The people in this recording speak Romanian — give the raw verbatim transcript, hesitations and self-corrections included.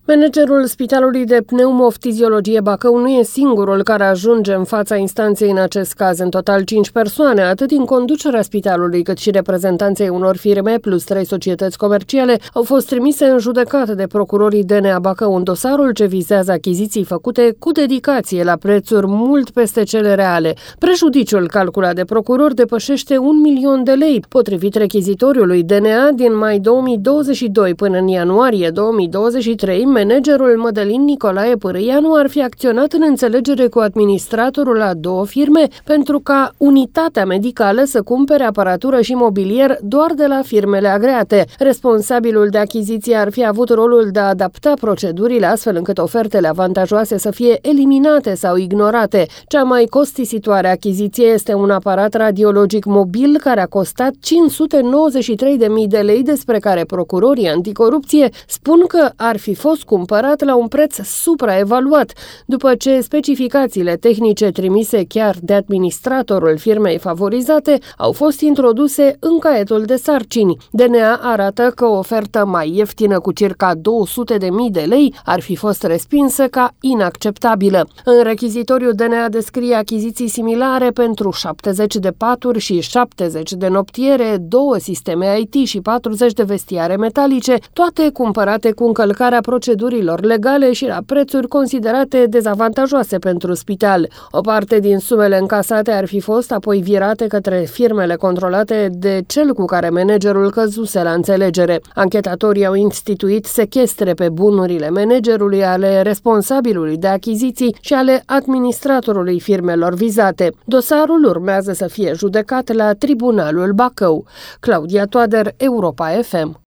Managerul Spitalului de Pneumoftiziologie Bacău nu e singurul care ajunge în fața instanței în acest caz. În total, cinci persoane, atât din conducerea spitalului, cât și reprezentanței unor firme, plus trei societăți comerciale, au fost trimise în judecată de procurorii D N A Bacău în dosarul ce vizează achiziții făcute cu dedicație la prețuri mult peste cele reale. Prejudiciul calculat de procuror depășește un milion de lei. Potrivit rechizitoriului D N A, din mai două mii douăzeci și doi până în ianuarie două mii douăzeci și trei, managerul Mădălin Nicolae Pârâianu ar fi acționat în înțelegere cu administratorul la două firme pentru ca unitatea medicală să cumpere aparatură și mobilier doar de la firmele agreate. Responsabilul de achiziție ar fi avut rolul de a adapta procedurile astfel încât ofertele avantajoase să fie eliminate sau ignorate. Cea mai costisitoare achiziție este un aparat radiologic mobil care a costat cinci sute nouăzeci și trei de mii de lei, despre care procurorii anticorupție spun că ar fi fost cumpărat la un preț supraevaluat, după ce specificațiile tehnice trimise chiar de administratorul firmei favorizate au fost introduse în caietul de sarcini. D N A arată că o ofertă mai ieftină cu circa două sute de mii de lei ar fi fost respinsă ca inacceptabilă. În rechizitoriu, D N A descrie achiziții similare pentru șaptezeci de paturi și șaptezeci de noptiere, două sisteme I T și patruzeci de vestiare metalice, toate cumpărate cu încălcarea procedurilor legale și la prețuri considerate dezavantajoase pentru spital. O parte din sumele încasate ar fi fost apoi virate către firmele controlate de cel cu care managerul căzuse la înțelegere. Anchetatorii au instituit sechestre pe bunurile managerului, ale responsabilului de achiziții și ale administratorului firmelor vizate. Dosarul urmează să fie judecat la Tribunalul Bacău. Claudia Toader, Europa F M.